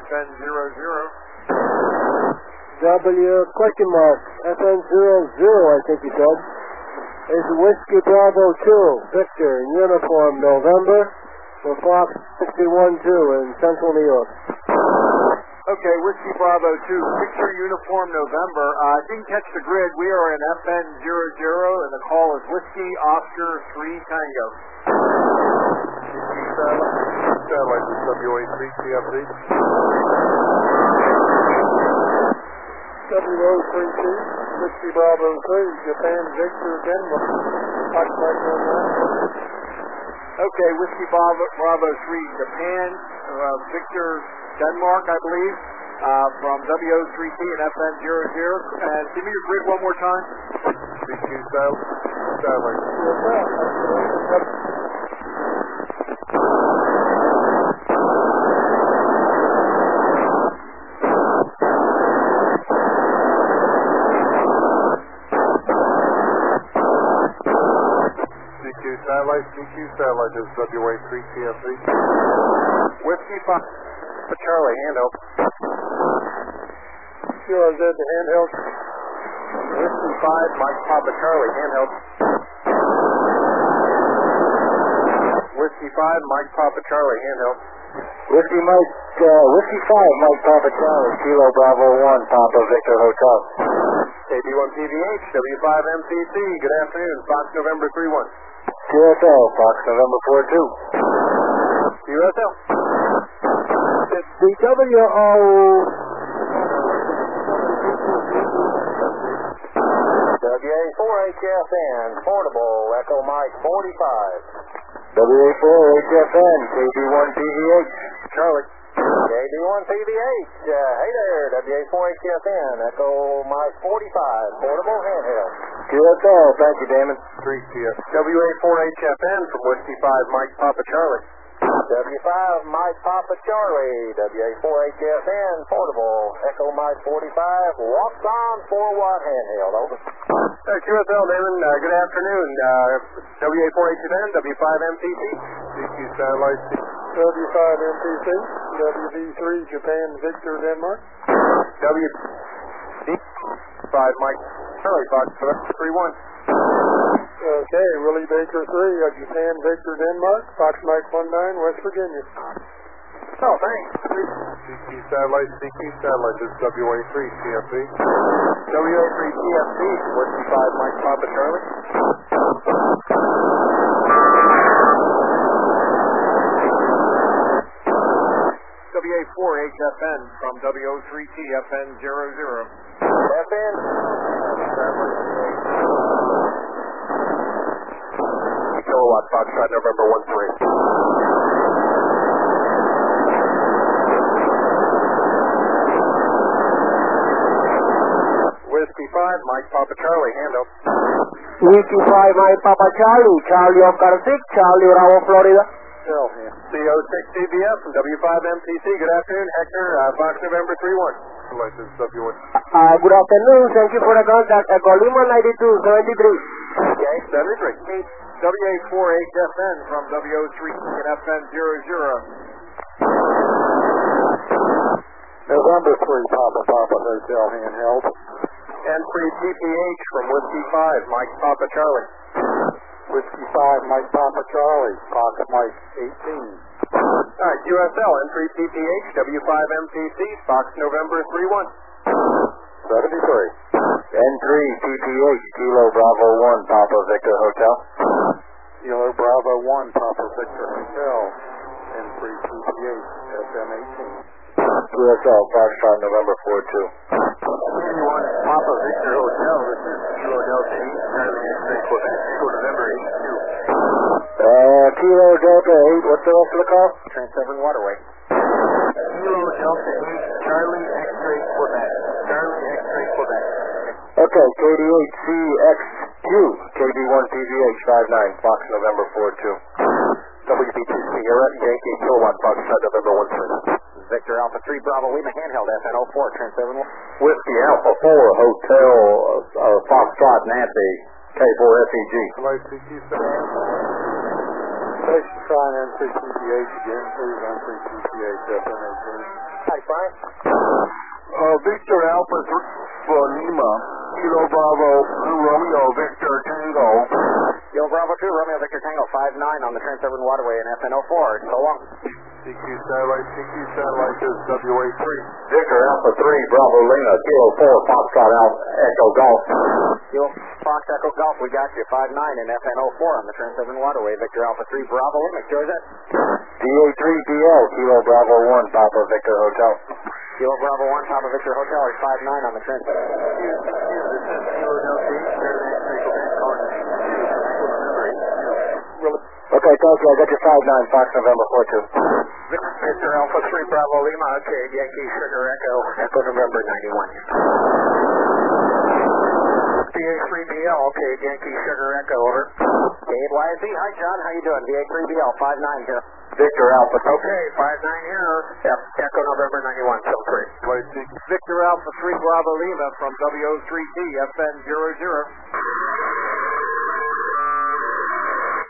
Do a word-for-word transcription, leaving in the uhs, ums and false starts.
F N zero zero. W question mark, F N zero zero, I think you said, is Whiskey Bravo two, Victor, uniform November, for Fox sixty-one two in Central New York. Okay, Whiskey Bravo two, Victor, uniform November. Uh, I didn't catch the grid. We are in F N zero zero, and the call is Whiskey Oscar three Tango. Satellite is W A three T F D. W O three T, Whiskey Bravo three, Japan Victor, Denmark. Fox Mike one nine. Okay, Whiskey Bravo, Bravo three, Japan, uh, Victor, Denmark, I believe, uh, from W O three T and F N zero zero. And give me your grid one more time. C Q satellite. Satellite, C Q satellite is W A three T F D. Whiskey five, Charlie, handheld. Q R Z to handheld. Whiskey five, Mike Papa Charlie, handheld. Whiskey five, Mike Papa Charlie, handheld. Whiskey Mike, uh, Whiskey five, Mike Papa Charlie, Kilo Bravo one, Papa Victor Hotel. K B one P V H, W five M P C, good afternoon, Fox November three one. Q S L, Fox November four two. U S L. The W O... W A four H F N, portable, Echo Mike forty-five. W A four H F N, K B one P V H. Charlie. K B one P V H, uh, hey there, W A four H F N, Echo Mike forty-five, portable, handheld. Q S L, thank you, Damon. three T F. W A four H F N from Whiskey five, Mike Papa Charlie. W five, Mike Papa Charlie, W A four H F N, portable, Echo Mike forty-five, walks on four watt handheld, over. Uh, Q S L, Damon, uh, good afternoon. Uh, W A four H F N, W five M P C. C Q satellite. W five M P C, W V three Japan Victor Denmark. W D five, Mike Charlie, Fox three one. Okay, Willie Baker three, uh, Japan Victor Denmark, Fox Mike one nine, West Virginia. Oh, thanks. C Q satellite, C Q satellite is W A three T F D. W A three T F D, Whiskey five, Mike Papa Charlie. W A four H F N from W O three T F N zero zero. F N. Kilowatt Foxtrot November one three. Whiskey five, Mike Papa Charlie, handle. Whiskey five, Mike Papa Charlie, Charlie Oscar six, Charlie Bravo, Florida. C O six C B F from W five M P C, good afternoon, Hector, uh, Fox November three one. License W one. Uh, good afternoon, thank you for the contact. Uh, Colima ninety-two seventy-three. Okay, seventy-three. W A four H F N from W O three and F N zero zero. November three, Papa Papa Hotel handheld. N three P P H from Whiskey five, Mike Papa Charlie. Whiskey five, Mike Papa Charlie, Pocket Mike eighteen. Alright, U S L, N three P P H, W five M P C, Fox November three one. seventy-three. N three P P H, Kilo Bravo one, Papa Victor Hotel. Kilo Bravo one, Papa Victor Hotel. N three P P H, F M eighteen. U S L, Foxtrot November four two. Papa Victor Hotel, this is Kilo Delta eight, Charlie X-Ray Quebec, Echo November eighty-two. Uh, Kilo Delta eight, what's the rest of the call? Trans seven Waterway. Kilo Delta eight, Charlie X-Ray Quebec, Charlie X-Ray Quebec. Okay, K D eight C X Q, K B one P V H five nine, Fox November four two. W B two Sierra, Yankee Kilowatt, Foxtrot November one three. Victor Alpha three Bravo Lima handheld F N oh four, Trans seven one. Whiskey Alpha four Hotel uh, uh, Foxtrot Nancy K four F E G. Light C Q satellite. Station trying N three P P H again, please. N three P P H, F N eight three. Hi, Frank. Uh, Victor Alpha three for Lima, Kilo Bravo, Romeo, Victor Tango. Kilo Bravo two, Romeo Victor Tango, five nine on the Trans Urban Waterway in F N oh four. So long. C Q satellite, C Q satellite, this is W A three. Victor Alpha three, Bravo Lima, Kilo four, Foxtrot Alpha, Echo Golf. Kilo Fox Echo Golf, we got you, five nine in F N oh four on the Trans Urban Waterway. Victor Alpha three, Bravo Lima, yours is? D A three B L, Kilo Bravo one, Papa Victor Hotel. Kilo Bravo one, Papa Victor Hotel, is five nine on the Trans Urban Okay, thank you. I got your five nine, Fox November four two. Victor Alpha three, Bravo Lima, okay, Yankee Sugar Echo, Echo November ninety-one. D A three B L, okay, Yankee Sugar Echo, over. K Y Z, hi John, how you doing? D A three B L, five nine here. Victor Alpha. Okay, five nine here, yep, Echo November ninety-one, so three. Victor Alpha three, Bravo Lima from W O three T, F N zero zero.